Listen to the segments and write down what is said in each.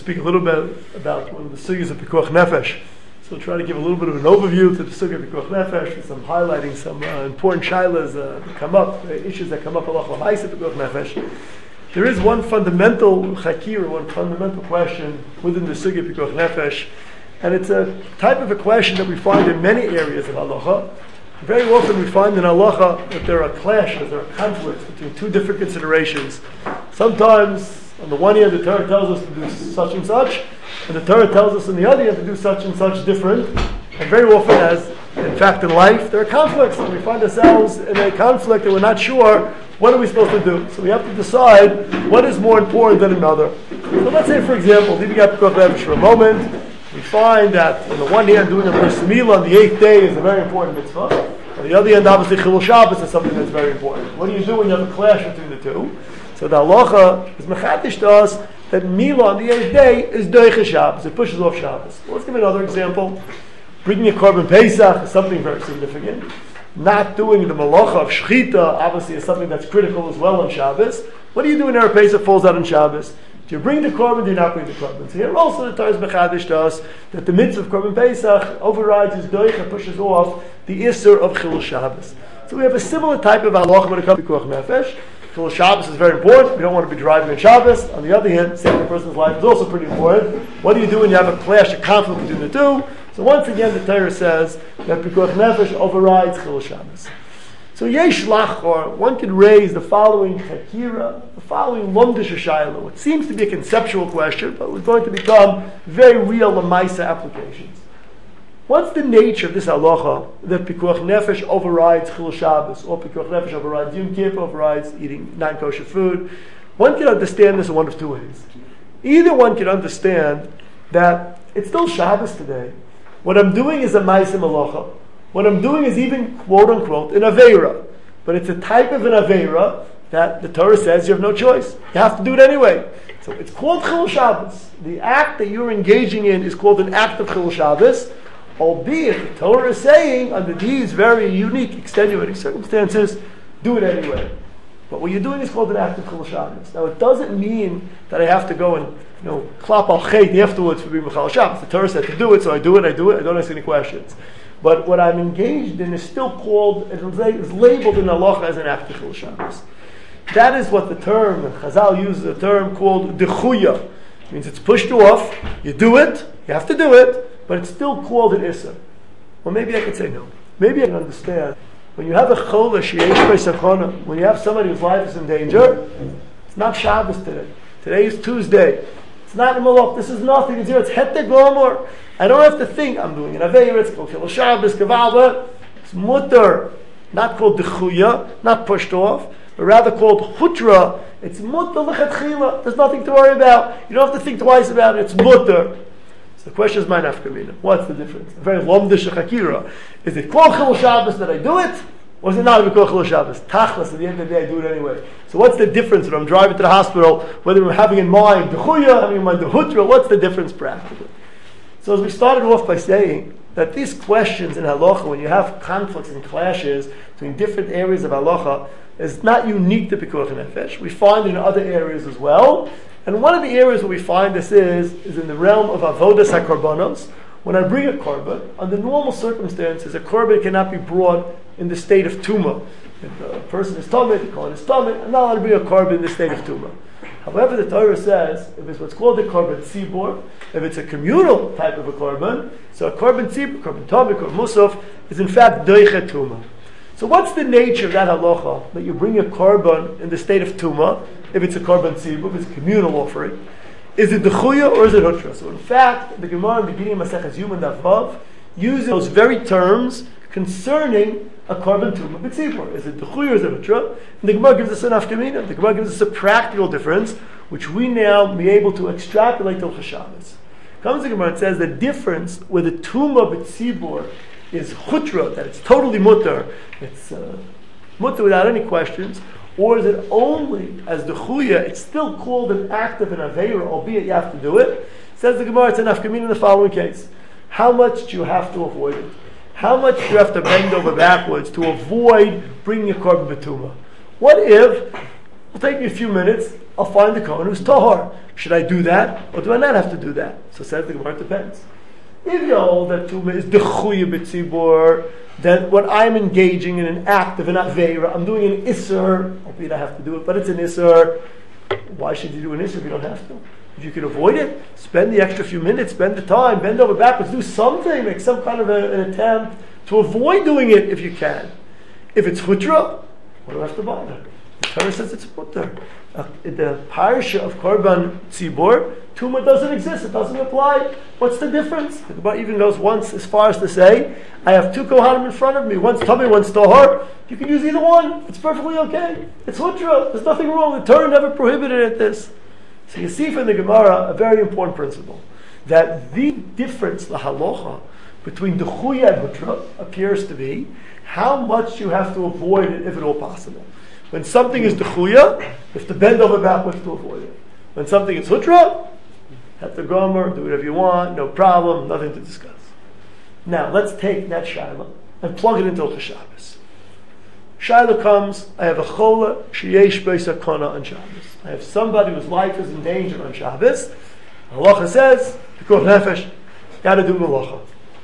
speak a little bit about one of the sugyas of Pikuach Nefesh. So we'll try to give a little bit of an overview to the sugya of Pikuach Nefesh, with some highlighting some important shilas that come up, issues that come up alach l'maisa Pikuach Nefesh. There is one fundamental chakira, one fundamental question within the sugya of Pikuach Nefesh, and it's a type of a question that we find in many areas of halacha. Very often we find in halacha that there are clashes, there are conflicts between two different considerations. Sometimes, on the one hand, the Torah tells us to do such and such, and the Torah tells us on the other hand to do such and such different. And very often, as in fact in life, there are conflicts, and we find ourselves in a conflict and we're not sure what are we supposed to do. So we have to decide what is more important than another. So let's say, for example, leaving out Pikuach Nefesh for a moment, we find that on the one hand, doing a bris milah on the 8th day is a very important mitzvah. On the other hand, obviously, Chilul Shabbos is something that's very important. What do you do when you have a clash between the two? So the halacha is mechatish to us that milah on the 8th day is doiche Shabbos. It pushes off Shabbos. Well, let's give another example. Bringing a korban Pesach is something very significant. Not doing the malacha of shechita obviously is something that's critical as well on Shabbos. What do you do when Erev Pesach falls out on Shabbos? Do you bring the korban? Do you not bring the korban? So here also the Torah is mechadish to us that the mitzvah of korban Pesach overrides his doich and pushes off the isser of Chilul Shabbos. So we have a similar type of halacha when it comes to Pikuach Nefesh. Chilul Shabbos is very important. We don't want to be driving on Shabbos. On the other hand, saving a person's life is also pretty important. What do you do when you have a clash, a conflict between the two? So once again, the Torah says that Pikuach Nefesh overrides Chilul Shabbos. So yesh lachor, one could raise the following chakira, the following lomdish shayla, what seems to be a conceptual question, but was going to become very real lamaisa applications. What's the nature of this halacha that Pikuach Nefesh overrides Chilul Shabbos, or Pikuach Nefesh overrides Yom Kippur, overrides eating non-kosher food? One can understand this in one of two ways. Either one can understand that it's still Shabbos today. What I'm doing is a ma'aseh malacha. What I'm doing is even, quote unquote, an aveira. But it's a type of an aveira that the Torah says you have no choice. You have to do it anyway. So it's called Chilul Shabbos. The act that you're engaging in is called an act of Chilul Shabbos, albeit the Torah is saying, under these very unique, extenuating circumstances, do it anyway. But what you're doing is called an act of Chilul Shabbos. Now it doesn't mean that I have to go and klap al chet afterwards for being Chilul Shabbos. The Torah said to do it, so I do it, I don't ask any questions. But what I'm engaged in is still called, it is labeled in halacha as an act of Chilul Shabbos. That is what the term, Chazal uses a term called dechuya. It means it's pushed off, you do it, you have to do it, but it's still called an issa. Well, maybe I could say no. Maybe I can understand. When you have a chola, sheyesh b'sakona, when you have somebody whose life is in danger, it's not Shabbos today. Today is Tuesday. It's not in Malach. This is nothing. It's here. It's Hete Gomor. I don't have to think I'm doing an Aveir. It's called Chilul Shabbos, Kavalba. It's mutter. Not called Dechuya, not pushed off, but rather called Hutra. It's mutter lechatchila. There's nothing to worry about. You don't have to think twice about it. It's mutter. So the question is, my nafkamina. What's the difference? A very lomdish chakira. Is it called Chilul Shabbos that I do it? Or is it not called Chilul Shabbos? Tachlas, at the end of the day, I do it anyway. So what's the difference when I'm driving to the hospital, whether I'm having in mind the Chuya, having in mind the Hutra, what's the difference practically? So as we started off by saying that these questions in halacha, when you have conflicts and clashes between different areas of halacha, is not unique to Pikuach Nefesh. We find it in other areas as well. And one of the areas where we find this is in the realm of avodas hakorbanos. When I bring a korban, under normal circumstances, a korban cannot be brought in the state of tumah. If a person is tumah, the kohen is tumah, I'm not allowed to bring a korban in the state of tumah. However, the Torah says, if it's what's called a korban tzibor, if it's a communal type of a korban, so a korban tzibor, korban tumah, korban musaf, is in fact doiche tumah. So what's the nature of that halacha, that you bring a korban in the state of tumah, if it's a korban tzibor, if it's a communal offering? Is it dechuya or is it hutra? So in fact, the Gemara in the beginning of Maseches Yuma Daf Vav uses those very terms concerning a korban tumah b'tzibur. Is it dechuya or is it hutra? And the Gemara gives us an afkamina. The Gemara gives us a practical difference, which we now be able to extrapolate to Shabbos. Comes the Gemara and says the difference where the tumah b'tzibur is hutra, that it's totally mutter, it's mutter without any questions. Or is it only as the chuya, it's still called an act of an aveira, albeit you have to do it? Says the Gemara, it's an afkamin in the following case. How much do you have to avoid it? How much do you have to bend over backwards to avoid bringing a korban b'tumah? What if, it'll take me a few minutes, I'll find the kohen who's tahar. Should I do that, or do I not have to do that? So says the Gemara, it depends. If you hold that Tumah is Dechuya B'tzibur, then what I'm engaging in an act of an Aveira, I'm doing an Isser, albeit I have to do it, but it's an Isser. Why should you do an Isser if you don't have to? If you can avoid it, spend the extra few minutes, spend the time, bend over backwards, do something, make some kind of an attempt to avoid doing it if you can. If it's Hutra, what do I have to bother? The Torah says it's Hutra. The Parsha of Korban Tzibur, Tumah doesn't exist, it doesn't apply. What's the difference? The Gemara even goes once as far as to say, I have two Kohanim in front of me, one's Tummy, one's Tahor. You can use either one, it's perfectly okay. It's Hutra, there's nothing wrong. The Torah never prohibited it this. So you see from the Gemara a very important principle, that the difference, the halacha, between Dechuya and Hutra appears to be how much you have to avoid it if at all possible. When something is Dechuya, you have to bend over backwards to avoid it. When something is Hutra, have to gomer, do whatever you want, no problem, nothing to discuss. Now, let's take that Shaila and plug it into Hilchos Shabbos. Shaila comes, I have a chola, sheyesh beis hakana on Shabbos. I have somebody whose life is in danger on Shabbos. Halacha says, pikuach nefesh, got to do malacha.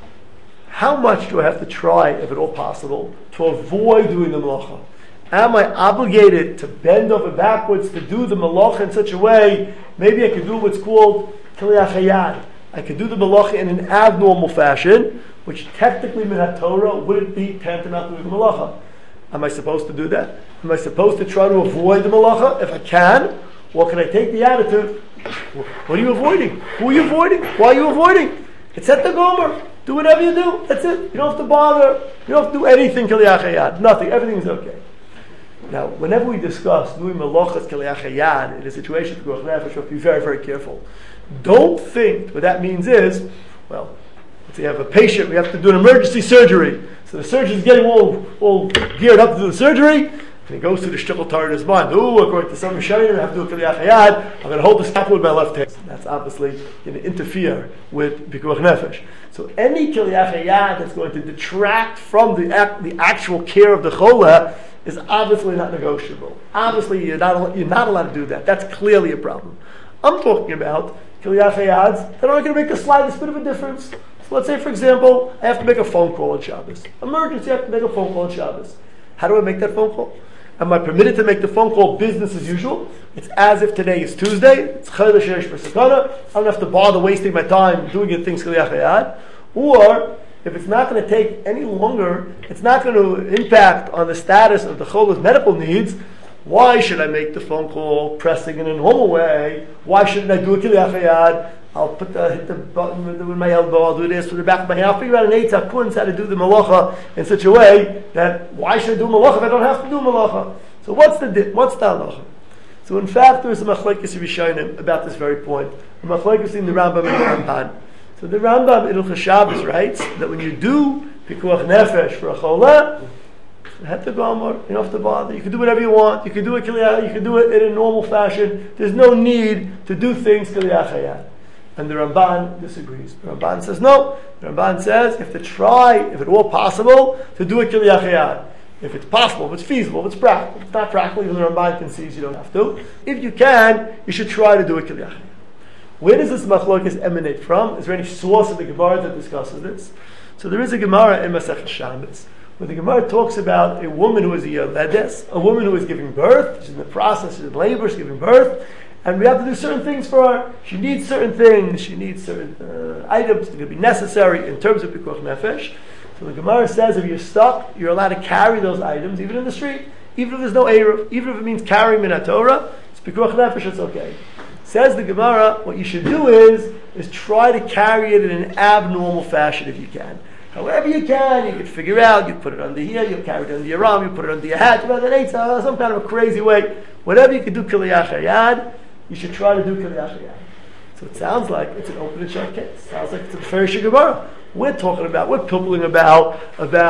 How much do I have to try, if at all possible, to avoid doing the malacha? Am I obligated to bend over backwards to do the malacha in such a way? Maybe I could do what's called kiliyach hayad. I could do the malacha in an abnormal fashion, which technically min ha-Torah wouldn't be tantamount to doing the malacha. Am I supposed to do that? Am I supposed to try to avoid the malacha if I can? Or can I take the attitude, what are you avoiding? Who are you avoiding? Why are you avoiding? It's at the gomer. Do whatever you do. That's it. You don't have to bother. You don't have to do anything kiliyach hayad. Nothing. Everything is okay. Now, whenever we discuss doing malachas kiliyach hayad in a situation of pikuach nefesh, we have to be very, very careful. Don't think what that means is, well, let's say you have a patient, we have to do an emergency surgery. So the surgeon's getting all geared up to do the surgery, and he goes to the shtickle tar in his mind. According to some Rishonim, I have to do a kiliyach hayad. I'm going to hold the scalpel with my left hand. That's obviously going to interfere with pikuach nefesh. So any kiliyach hayad that's going to detract from the actual care of the chola is obviously not negotiable. Obviously, you're not allowed to do that. That's clearly a problem. I'm talking about kiliyach hayads that aren't going to make the slightest bit of a difference. So let's say, for example, I have to make a phone call on Shabbos. Emergency, I have to make a phone call on Shabbos. How do I make that phone call? Am I permitted to make the phone call business as usual? It's as if today is Tuesday. It's Chayla Sheresh B'Sakana. I don't have to bother wasting my time doing it things kiliyach hayad. Or if it's not going to take any longer, it's not going to impact on the status of the chola's medical needs, why should I make the phone call pressing in a normal way? Why shouldn't I do a kiliyach hayad? I'll hit the button with my elbow, I'll do this with the back of my hand. I'll figure out an eitzah kunz how to do the malacha in such a way that why should I do malacha if I don't have to do malacha? So what's the halacha? So in fact, there is a machlekes rishonim about this very point. A machlekes in the Rambam and the Ramban. So the Rambam in Hilchos Shabbos writes that when you do pikuach nefesh for a chola, you have to gomer, you don't have to bother. You can do whatever you want. You can do it kiliyach, you can do it in a normal fashion. There's no need to do things kiliyach hayad. And the Ramban disagrees. The Ramban says no. The Ramban says you have to try, if at all possible, to do it kiliyach hayad. If it's possible, if it's feasible, if it's practical. If it's not practical, even the Ramban concedes you don't have to. If you can, you should try to do it kiliyach hayad. Where does this machlokes emanate from? Is there any source of the Gemara that discusses this? So there is a Gemara in Masechah Shabbos, where the Gemara talks about a woman who is a yoledes, a woman who is giving birth, she's in the process, she's in labor, she's giving birth, and we have to do certain things for her. She needs certain things, she needs certain items that are going to be necessary in terms of pikuach nefesh. So the Gemara says if you're stuck, you're allowed to carry those items, even in the street, even if there's no eruv, even if it means carrying min ha-Torah, it's pikuach nefesh, it's okay. Says the Gemara, what you should do is try to carry it in an abnormal fashion if you can. However you can figure out, you put it under here, you carry it under your arm, you put it under your hat, some kind of a crazy way. Whatever you can do kiliyach hayad, you should try to do kiliyach hayad. So it sounds like it's an open and shut case. It sounds like it's a Ferish Gemara. We're pimpling about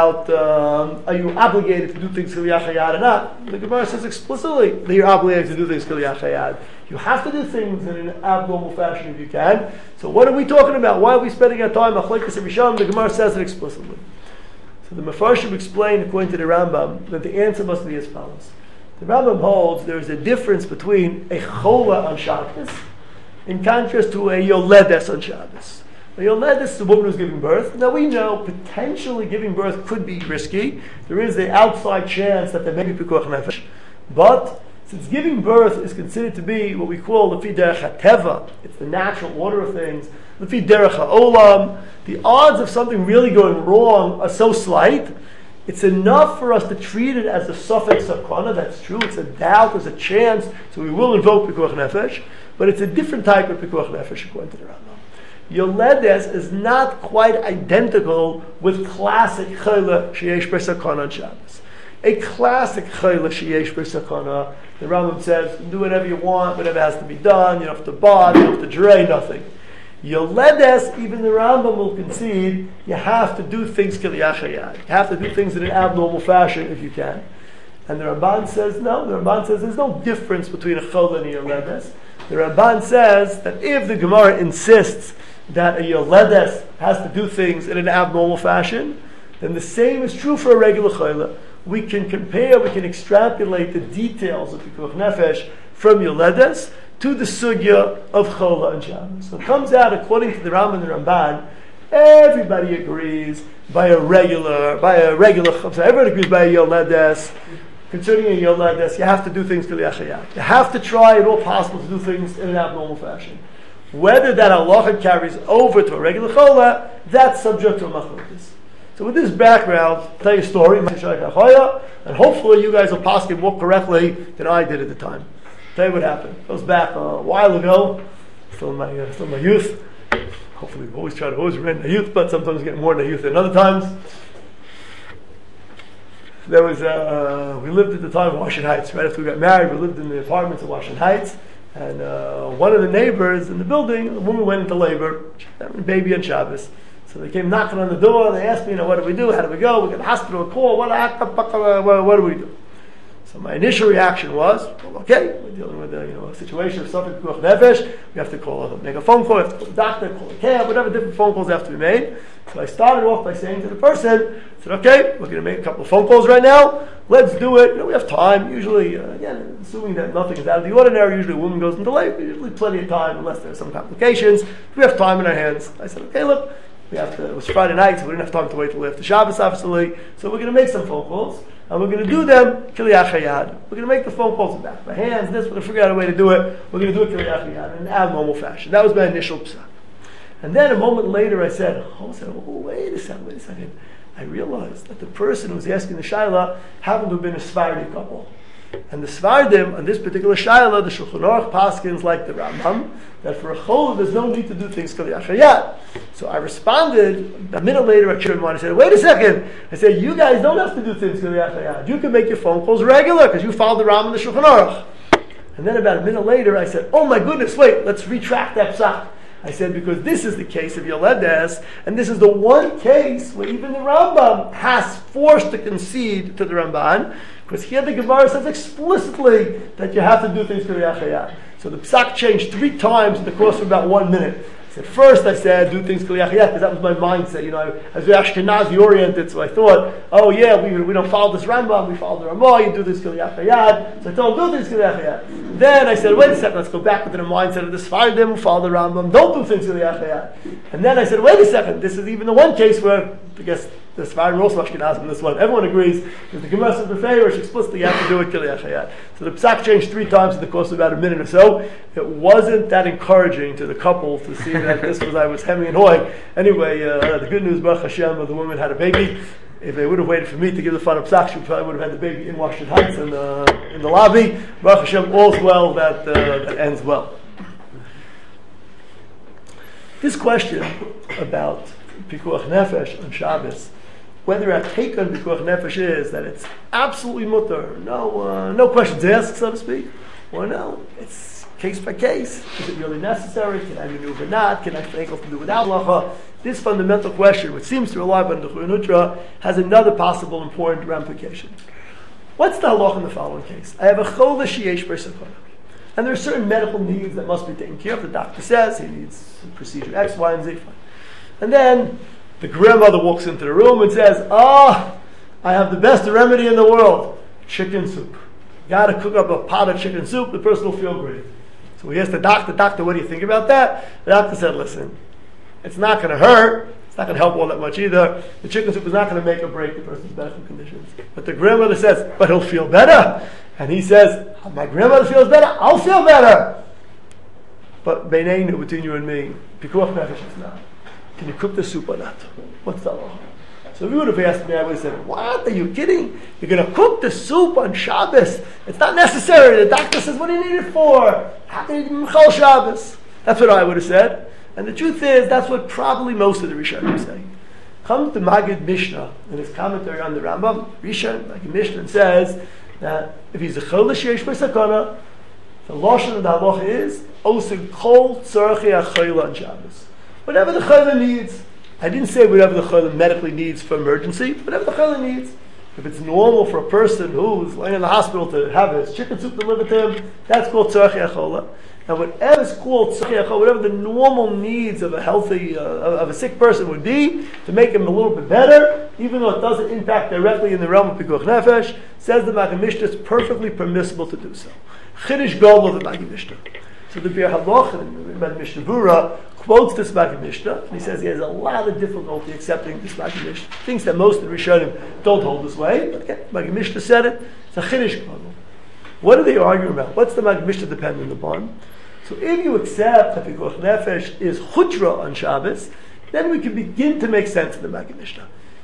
are you obligated to do things kiliyach hayad or not? The Gemara says explicitly that you're obligated to do things kiliyach hayad. You have to do things in an abnormal fashion if you can. So what are we talking about? Why are we spending our time? The Gemara says it explicitly. So the Mefarshim explain, according to the Rambam, that the answer must be as follows. The Rambam holds there is a difference between a chola on Shabbos in contrast to a yoledes on Shabbos. A yoledes is a woman who's giving birth. Now we know potentially giving birth could be risky. There is the outside chance that there may be pikuach nefesh. But since giving birth is considered to be what we call lefi derech hateva, it's the natural order of things, lefi derech ha'olam, the odds of something really going wrong are so slight, it's enough for us to treat it as a suffix sakana. That's true. It's a doubt. There's a chance. So we will invoke pikuach nefesh, but it's a different type of pikuach nefesh according to the Rambam. Yoledes is not quite identical with classic chayla sheyesh b'sakana on Shabbos. A classic chayla sheyesh b'sakana, the Rambam says, do whatever you want, whatever has to be done. You don't have to bod, you don't have to dray, nothing. Yoledes, even the Rambam will concede, you have to do things k'liyachayad. You have to do things in an abnormal fashion if you can. And the Ramban says no. The Ramban says there's no difference between a chol and a yoledes. The Ramban says that if the Gemara insists that a yoledes has to do things in an abnormal fashion, then the same is true for a regular chayla. We can compare, we can extrapolate the details of pikuach nefesh from yoledes to the sugya of chola and Shabbos. So it comes out, according to the Rambam and the Ramban, everybody agrees by a regular, everybody agrees by a yoledes. Concerning a yoledes, you have to do things k'liyachayat. You have to try at all possible to do things in an abnormal fashion. Whether that halacha carries over to a regular chola, that's subject to a machlokes. So with this background, I'll tell you a story, and hopefully you guys will possibly more correctly than I did at the time. Tell you what happened. It goes back a while ago, still in my youth. Hopefully we always remain in youth, but sometimes we get more in youth than other times. There was we lived at the time in Washington Heights. Right after we got married, we lived in the apartments in Washington Heights, and one of the neighbors in the building, a woman went into labor, she had a baby on Shabbos. So they came knocking on the door, and they asked me, what do we do? How do we go? We got a hospital, a call, what do we do? So my initial reaction was, well, okay, we're dealing with a situation of suffering pikuach nefesh. We have to make a phone call, we have to call the doctor, call a cab, whatever different phone calls have to be made. So I started off by saying to the person, I said, okay, we're going to make a couple of phone calls right now. Let's do it. We have time. Usually, again, assuming that nothing is out of the ordinary, usually a woman goes into labor. Usually plenty of time, unless there's some complications. We have time in our hands. I said, okay, look, it was Friday night, so we didn't have time to wait till after Shabbos, obviously. So we're going to make some phone calls. And we're going to do them k'liyachayad. We're going to make the phone calls in back of my hands. We're going to figure out a way to do it. We're going to do it k'liyachayad in an abnormal fashion. That was my initial psak. And then a moment later I said, wait a second. I realized that the person who was asking the shayla happened to have been a Sephardi couple. And the Sephardim, on this particular shayla, the Shulchan Aruch paskins like the Rambam, that for a chol there's no need to do things k'liyachayad. So I responded, a minute later I turned around and said, wait a second. I said, you guys don't have to do things k'liyachayad. You can make your phone calls regular because you follow the Rambam and the Shulchan Aruch. And then about a minute later I said, oh my goodness, wait, let's retract that psak. I said, because this is the case of yoledes, and this is the one case where even the Rambam has forced to concede to the Ramban, because here the Gemara says explicitly that you have to do things k'liyachayad. So the psak changed 3 times in the course of about 1 minute. First I said, do things k'liyachayad, because that was my mindset. I was very Ashkenazi oriented, so I thought, we don't follow this Rambam, we follow the Ramah, you do this k'liyachayad. So I told him, do things k'liyachayad. Then I said, wait a second, let's go back to the mindset of the Sephardim who follow the Rambam, don't do things k'liyachayad. And then I said, wait a second, this is even the one case where, I guess, the Sephardim are also Ashkenazim in this one. Everyone agrees that the Gemara says beferish explicitly you have to do it k'liyachayad. So the psak changed 3 times in the course of about a minute or so. It wasn't that encouraging to the couple to see that I was hemming and hawing. Anyway, the good news, Baruch Hashem, the woman had a baby. If they would have waited for me to give the final psak, she probably would have had the baby in Washington Heights in the lobby. Baruch Hashem, all's well that ends well. This question about pikuach nefesh on Shabbos, whether our take on pikuach nefesh is that it's absolutely mutter, no questions asked, so to speak, or no, it's case by case. Is it really necessary? Can I maneuver not? Can I think of to do without halacha? This fundamental question, which seems to rely on the Chuyanutra, has another possible important ramification. What's the halacha in the following case? I have a chol sheyesh b'sakana, and there are certain medical needs that must be taken care of. The doctor says he needs procedure X, Y, and Z. Fine. And then the grandmother walks into the room and says, I have the best remedy in the world, chicken soup. Got to cook up a pot of chicken soup, the person will feel great. So he asked the doctor, what do you think about that? The doctor said, listen, it's not going to hurt. It's not going to help all that much either. The chicken soup is not going to make or break the person's medical conditions. But the grandmother says, but he'll feel better. And he says, my grandmother feels better, I'll feel better. But beineinu, between you and me, pikuach nefesh is not. Can you cook the soup or not? What's the law? So if you would have asked me, I would have said, what? Are you kidding? You're going to cook the soup on Shabbos? It's not necessary. The doctor says, what do you need it for? How can you eat Mechal Shabbos? That's what I would have said. And the truth is, that's what probably most of the Rishonim say. Comes the Maggid Mishnah in his commentary on the Rambam. Maggid Mishnah says that if he's a Chodesh Yesh B'Sakana, the lashon of the halacha is osig kol tzarchei hachayla on Shabbos. Whatever the chayla needs. I didn't say whatever the chayla medically needs for emergency. Whatever the chayla needs. If it's normal for a person who's laying in the hospital to have his chicken soup delivered to him, that's called tzarchei hachayla. And whatever is called tzarchei hachayla, whatever the normal needs of a healthy, of a sick person would be to make him a little bit better, even though it doesn't impact directly in the realm of pikuach nefesh, says the Maggid Mishnah, it's perfectly permissible to do so. Chiddush Gadol of the Maggid Mishnah. So the Bir Halacha in Mishnah Berurah quotes this Maggid Mishnah, and he says he has a lot of difficulty accepting this Maggid Mishnah. Thinks that most of the Rishonim don't hold this way, but again, Maggid Mishnah said it. It's a Chiddush Gadol. What are they arguing about? What's the Maggid Mishnah dependent upon? So if you accept that Pikuach Nefesh is Chutra on Shabbos, then we can begin to make sense of the Maggid Mishnah.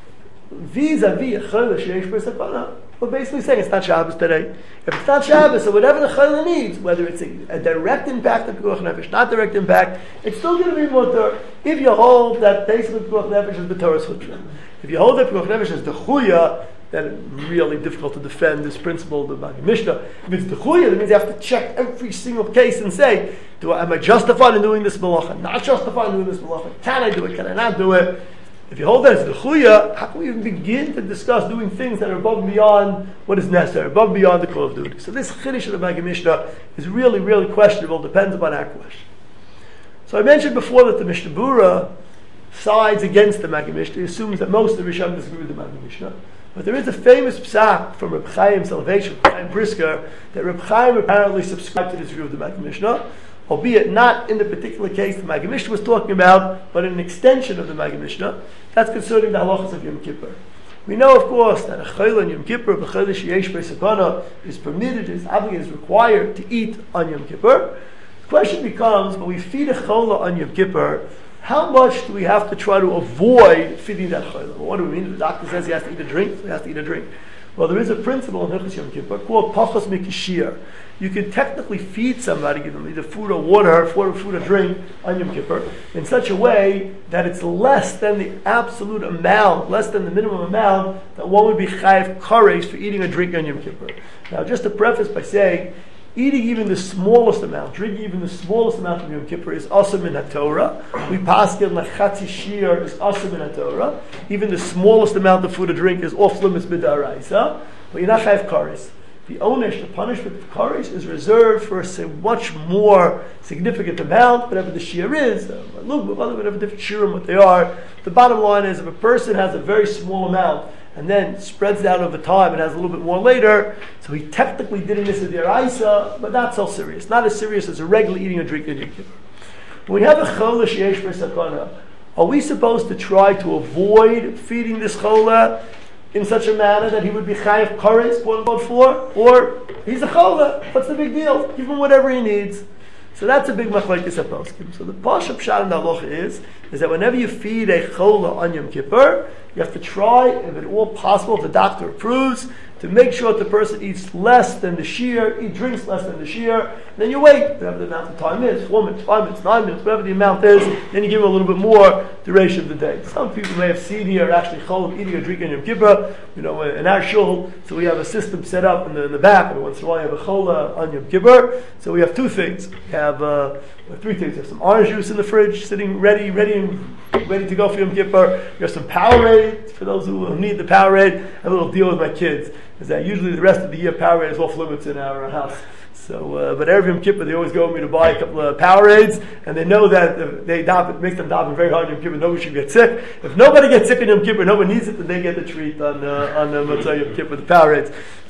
Vis-a-vis a Chodesh Yesh B'Sakana, we're basically saying it's not Shabbos today. If it's not Shabbos, so whatever the chayla needs, whether it's a direct impact of Pikuach Nefesh, not direct impact, it's still going to be mutter if you hold that basically Pikuach Nefesh is B'Torah's Chutra. If you hold that Pikuach Nefesh is the Chuya, then it's really difficult to defend this principle of the Maggid Mishnah. If it's the Chuya, that means you have to check every single case and say, am I justified in doing this malacha? Not justified in doing this malacha? Can I do it? Can I not do it? If you hold that as the chuya, how can we even begin to discuss doing things that are above and beyond what is necessary, above and beyond the call of duty? So this chiddush of the Maggid Mishnah is really, really questionable, depends upon our question. So I mentioned before that the Mishnah Berurah sides against the Maggid Mishnah. He assumes that most of the Rishonim disagree with the Maggid Mishnah. But there is a famous psak from Reb Chaim Salvation, Reb Chaim Brisker, that Reb Chaim apparently subscribed to this view of the Maggid Mishnah, albeit not in the particular case the Maggid Mishnah was talking about, but an extension of the Maggid Mishnah. That's concerning the halachas of Yom Kippur. We know, of course, that a chayla on Yom Kippur, b'chodesh yesh b'sakana, is permitted, is obligated, is required to eat on Yom Kippur. The question becomes, when we feed a chayla on Yom Kippur, how much do we have to try to avoid feeding that chayla? Well, what do we mean? The doctor says he has to eat a drink, so he has to eat a drink. Well, there is a principle in Hilchos Yom Kippur called pachos mikishir. You can technically feed somebody, give them either food or water, food or drink on Yom Kippur in such a way that it's less than the absolute amount, less than the minimum amount that one would be chayav kares for eating or drinking on Yom Kippur. Now, just to preface by saying, eating even the smallest amount, drinking even the smallest amount of Yom Kippur is asur min haTorah. We paskin lachatzi shir is asur min haTorah. Even the smallest amount of food or drink is off limits b'daraisa, but you're not chayav kares. The onesh, the punishment of kares, is reserved for a much more significant amount, whatever the shear is, whatever different shirim, what they are. The bottom line is, if a person has a very small amount and then spreads it out over time and has a little bit more later, so he technically did in this deraisa, but not so serious. Not as serious as a regular eating or drinking Yom Kippur. When we have a chodesh yesh b'sakana, are we supposed to try to avoid feeding this chola in such a manner that he would be chayav kares, quote-unquote, for? Or he's a chola, what's the big deal? Give him whatever he needs. So that's a big machlokes haposkim. So the pashup pshat in the halacha is that whenever you feed a chola on Yom Kippur, you have to try, if at all possible, if the doctor approves, to make sure that the person eats less than the shear, he drinks less than the shear, then you wait, whatever the amount of time is, 4 minutes, 5 minutes, 9 minutes, whatever the amount is, then you give him a little bit more duration of the day. Some people may have seen here actually cholim eating or drinking Yom Kippur, in our shul, so we have a system set up in the back, and once in a while you have a chola on Yom Kippur, so we have two things. We have 3 things. We have some orange juice in the fridge, sitting ready to go for Yom Kippur. We have some Powerade, for those who need the Powerade. I have a little deal with my kids, is that usually the rest of the year Powerade is off limits in our house. So, but every Yom Kippur they always go with me to buy a couple of Powerades, and they know that if they make them daven very hard on Yom Kippur, nobody should get sick. If nobody gets sick in Yom Kippur, nobody needs it, then they get the treat on Motzei Yom Kippur, the Powerades.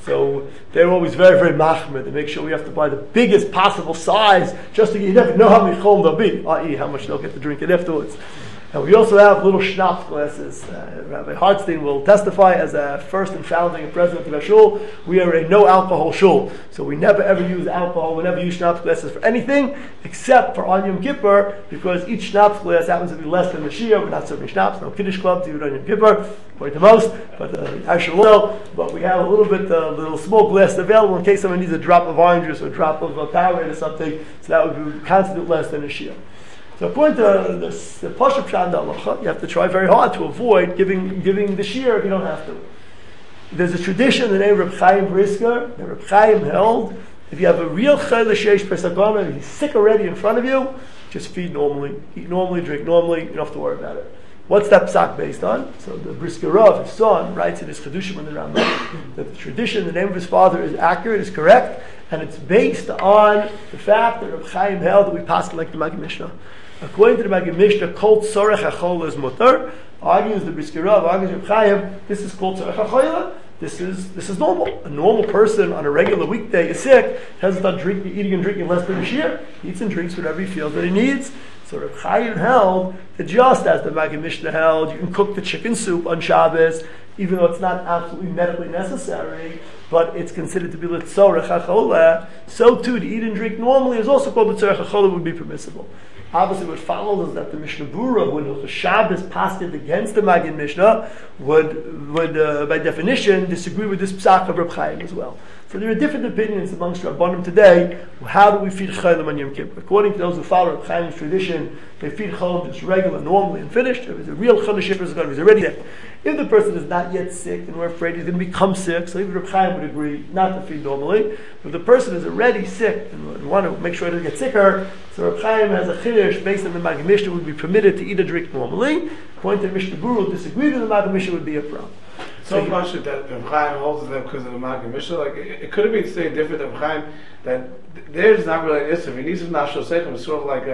So they're always very, very machmir. They make sure we have to buy the biggest possible size, just to you never know how many chol there'll be, i.e. how much they'll get to drink it afterwards. And we also have little schnapps glasses. Rabbi Hartstein will testify as a first and founding president of our shul. We are a no alcohol shul, so we never ever use alcohol. We never use schnapps glasses for anything except for on Yom Kippur, because each schnapps glass happens to be less than the Shia. We're not serving schnapps, no Kiddush clubs, even on Yom Kippur, quite the most. But I should know. But we have a little small glass available in case someone needs a drop of orange juice or a drop of Powerade or something. So that would be constantly less than a Shia. So according to the Pashup Pshat Halacha, you have to try very hard to avoid giving the shear if you don't have to. There's a tradition in the name of Reb Chaim Brisker that Reb Chaim held, if you have a real chayla sheish pesagona, he's sick already in front of you, just feed normally, eat normally, drink normally, you don't have to worry about it. What's that psak based on? So the Brisker Rav, his son, writes in his Chedushim in the Rambam that the tradition, the name of his father is accurate, is correct, and it's based on the fact that Reb Chaim held that we pass like the Maggid Mishnah. According to the Maggid Mishnah, kol tzorech hachol is mutar. Argues the Brisker Rav, argues Reb Chaim, this is called tzorech hachol. This is normal. A normal person on a regular weekday is sick, hasn't done eating and drinking less than a shear. He eats and drinks whatever he feels that he needs. So Reb Chaim held that just as the Maggid Mishnah held, you can cook the chicken soup on Shabbos, even though it's not absolutely medically necessary, but it's considered to be l'tzorech hachol. So too, to eat and drink normally is also called l'tzorech hachol, would be permissible. Obviously, what follows is that the Mishnah Berurah, when the Shabbos passed it against the Maggid Mishnah, would by definition disagree with this psak of Reb Chaim as well. So there are different opinions amongst Rabbanim today. How do we feed Chaylim on Yom Kippur? According to those who follow Reb Chaim's tradition, they feed Chaylim just regular, normally, and finished. If it's a real Chaylim Shifra, he's already sick. If the person is not yet sick and we're afraid he's going to become sick, so even Reb Chaim would agree not to feed normally. If the person is already sick and we want to make sure he doesn't get sicker, so Reb Chaim has a chiddush based on the Maggid Mishnah would be permitted to eat or drink normally. According to the Mishnah Berurah, disagreed with the Maggid Mishnah would be a problem. So much that Reb Chaim holds them because of the Maggid Mishnah. Like it could have been saying different than Reb Chaim that there's not really an issue. He needs some nashal sechem. It's sort of like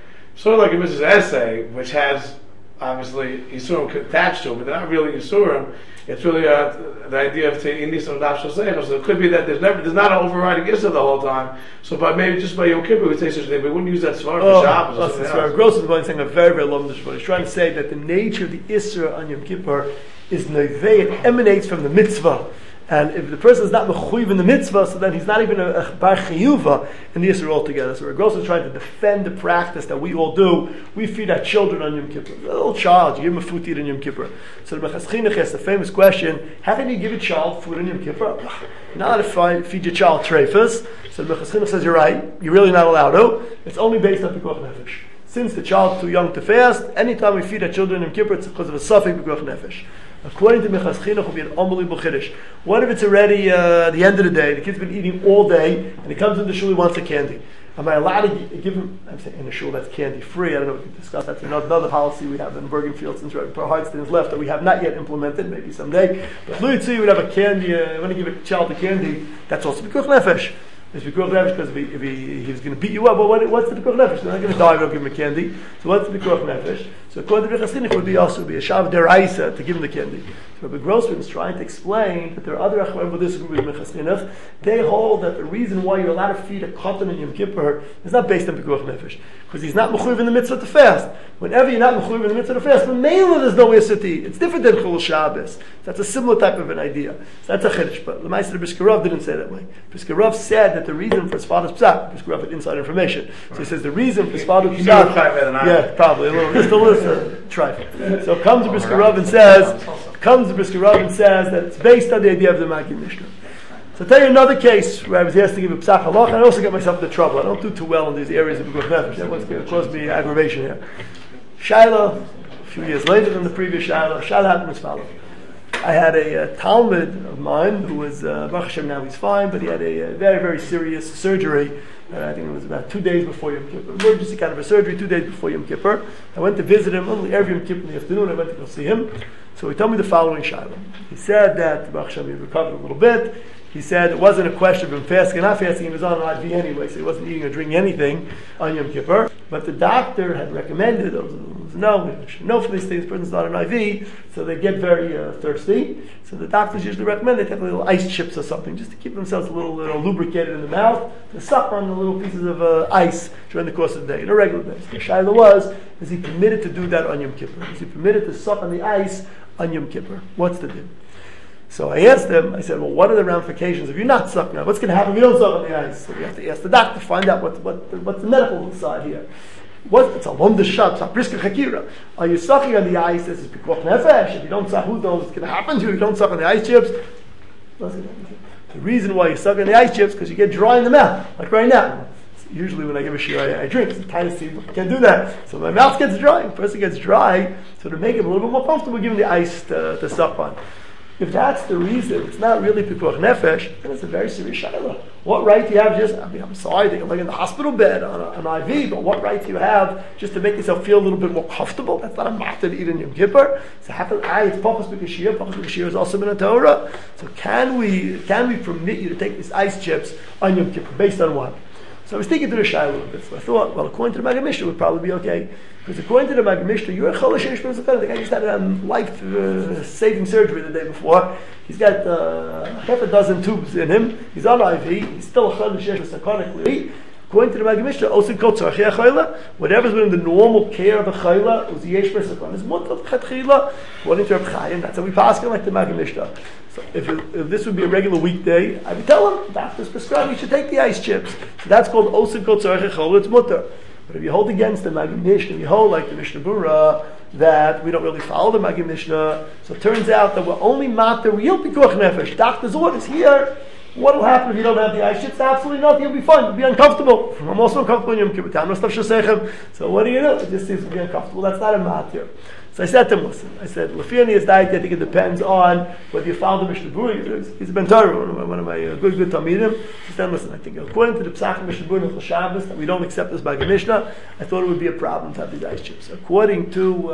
a Mrs. Essay, which has obviously Yisurim attached to it, but they're not really Yisurim. It's really the idea of saying he needs some nashal sechem. So it could be that there's not an overriding issue the whole time. So maybe just by Yom Kippur we would say such a thing, but we wouldn't use that svar for Shabbos or something else. Gross is saying a very, very long dishbon. He's trying to say that the nature of the Isra on Yom Kippur is nevei, it emanates from the mitzvah. And if the person is not mechuyev in the mitzvah, so then he's not even a bar chiyuva in the Yisrael altogether. So Reb Gross is trying to defend the practice that we all do. We feed our children on Yom Kippur. A little child, you give him a food to eat on Yom Kippur. So the Mechas Chinuch asks the famous question, how can you give a child food on Yom Kippur? You're not allowed to feed your child treifas. So the Mechas Chinuch says, you're right, you're really not allowed to. It's only based on Pikuach Nefesh. Since the child's too young to fast, anytime we feed our children in Kippur, it's because of a suffix Pikuach Nefesh. According to Mechas Chinuch, it will be an unbelievable chiddush. What if it's already the end of the day, the kid's been eating all day, and he comes into shul, he wants a candy? Am I allowed to give him, I'm saying in a shul that's candy free, I don't know if we can discuss, that's another policy we have in Bergenfield since Hartstein is left, that we have not yet implemented, maybe someday. But Luitzi would have a candy, when you give a child a candy, that's also Pikuach Nefesh. It's Pikuach Nefesh because if he's going to beat you up, well, what's the Pikuach Nefesh? They're not going to die if you don't give him a candy. So what's the Pikuach Nefesh? So according to Mechas Chinuch, it would be also be a Shav Deraisa to give him the candy. So Rabbi Grossman is trying to explain that there are other Achmarim who disagree with Mechas Chinuch. They hold that the reason why you're allowed to feed a cotton in Yom Kippur is not based on Pikuach Nefesh, because he's not mechuyev in the mitzvah to fast. Whenever you're not mechuyev in the mitzvah to fast, but mainly there's no issur to eat. It's different than Chol Shabbos. That's a similar type of an idea. So that's a chiddush. But the Meister Brisker Rav didn't say that way. Brisker Rav said that the reason for his father's psak, Brisker Rav had inside information. So he says the reason for his father's psak. Yeah, probably a little. Just a little trifle. So comes the Brisker Rav and says that it's based on the idea of the Maggid Mishnah. So I'll tell you another case where I was asked to give a psak halach, and I also get myself into trouble. I don't do too well in these areas of Pikuach Nefesh. That was going to cause me aggravation here. Shaila, a few years later than the previous Shaila happened as follows. I had a Talmud of mine who was, Baruch Hashem, now he's fine, but he had a very, very serious surgery. I think it was about 2 days before Yom Kippur. Emergency kind of a surgery, 2 days before Yom Kippur. I went to visit him only every Yom Kippur in the afternoon. I went to go see him. So he told me the following Shaila. He said that Baruch Hashem, he recovered a little bit. He said it wasn't a question of him fasting or not fasting. He was on an IV anyway, so he wasn't eating or drinking anything on Yom Kippur. But the doctor had recommended, it was to know. We should know for these things. The person's not an IV, so they get very thirsty. So the doctors usually recommend they take little ice chips or something just to keep themselves a little lubricated in the mouth, to suck on the little pieces of ice during the course of the day, on a regular basis. The shaila is he permitted to do that on Yom Kippur? Is he permitted to suck on the ice on Yom Kippur? What's the deal? So I asked them, I said, well, what are the ramifications if you're not sucking on? What's going to happen if you don't suck on the ice? So we have to ask the doctor to find out what's the medical side here. It's a long shot, it's a brisker chakira. Are you sucking on the ice? This is pikuach nefesh. If you don't suck, who knows what's going to happen to you if you don't suck on the ice chips? The reason why you suck on the ice chips is because you get dry in the mouth, like right now. Usually when I give a shiur, I drink. It's kind of see, I can't do that. So my mouth gets dry. The person gets dry, so to make it a little bit more comfortable, give him the ice to suck on. If that's the reason, it's not really pikuach nefesh, then it's a very serious shaila. What right do you have I'm sorry, they're like in the hospital bed on an IV, but what right do you have just to make yourself feel a little bit more comfortable? That's not a matter to eat in Yom Kippur. So it's pachas b'kashir. Pachas b'kashir is also in the Torah. So can we permit you to take these ice chips on Yom Kippur? Based on what? So I was thinking to the shaila a little bit. So I thought, well, according to the Maggid Mishnah, it would probably be okay. Because according to the Maggid Mishnah, you're a chol sheish b'mesachar. The guy just had life-saving surgery the day before. He's got half a dozen tubes in him. He's on IV. He's still a chol sheish b'mesachar. According to the Maggid Mishnah, osin kol tzarchei chayla, whatever's within the normal care of a chayla, was yesh b'mesachar. It's mutar b'chatchila. According to Reb Chaim, that's how we pass it like the Maggid Mishnah. So if this would be a regular weekday, I would tell him, doctor's prescribed, you should take the ice chips. So that's called osin kol tzarchei chayla, it's mutar. But if you hold against the Maggid Mishnah, you hold like the Mishnah Bura, that we don't really follow the Maggid Mishnah, so it turns out that we're only not the real pikuach nefesh. Doctor's orders here. What will happen if you don't have the ice chips? Absolutely nothing. You'll be fine. You'll be uncomfortable. I'm also uncomfortable in Yom Kippur. So what do you do? It just seems to be uncomfortable. That's not a matter. So I said to him, listen, I said, Lefiani is diet, I think it depends on whether you follow the Mishnah Bura. He's a Ben Torah, one of my good Talmidim. He said, listen, I think according to the Psach of Mishnah Bura and Shabbos, that we don't accept this by Mishnah, I thought it would be a problem to have these ice chips. According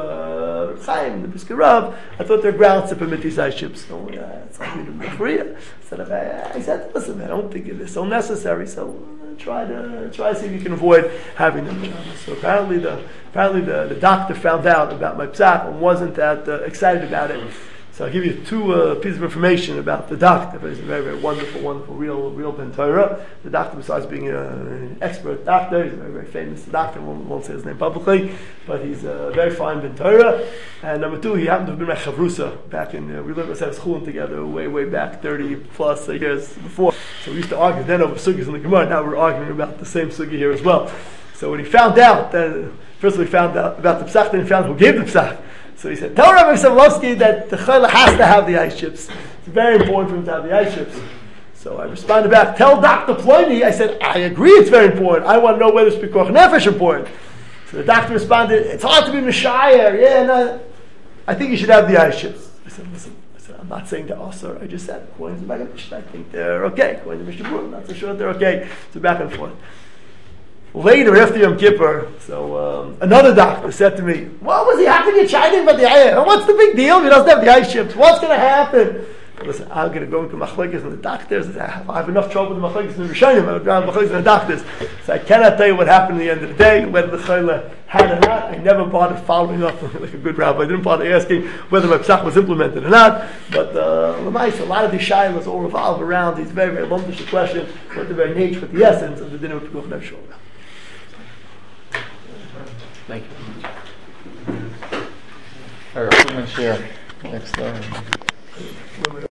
to Chaim, the Brisker Rav, I thought there are grounds to permit these ice chips. So it's like me to Korea. I said, listen, I don't think it is so necessary, so try to see if you can avoid having them. So apparently the doctor found out about my psak and wasn't that excited about it. So I'll give you two pieces of information about the doctor. He's a very, very wonderful, real Ben Torah. The doctor, besides being an expert doctor, he's a very, very famous doctor. Won't say his name publicly, but he's a very fine Ben Torah. And number two, he happened to have been my chavrusa back in, we lived at Chulin together way back 30 plus years before. So we used to argue then over sugis in the Gemara. Now we're arguing about the same sugi here as well. So when he found out, first we found out about the psak, then he found out who gave the psak. So he said, tell Rabbi Savlovsky that the chayla has to have the ice chips. It's very important for him to have the ice chips. So I responded back, tell Dr. Ploini, I said, I agree it's very important. I want to know whether it's pikuach nefesh important. So the doctor responded, it's hard to be Messiah. Yeah, no, I think you should have the ice chips. I said, listen, I'm not saying they're also. I just said, according to the Maggid Mishnah, I think they're okay. According to Mishnah Bura, I'm not so sure they're okay. So back and forth. Later, after Yom Kippur, so another doctor said to me, "What was he having you chiding about the ice? What's the big deal if he doesn't have the ice chips? What's going to happen?" Listen, I'm going to go into machlekes and the doctors. I have enough trouble with the machlekes and the rishonim. I would rather machlekes and the doctors. So I cannot tell you what happened at the end of the day, whether the chayla had or not. I never bothered following up like a good rabbi. I didn't bother asking whether my psach was implemented or not. But a lot of these shaylas all revolve around these very, very lumpish questions, what the very nature, what the essence of the din of pikuach nefesh. Thank you. All right, share next.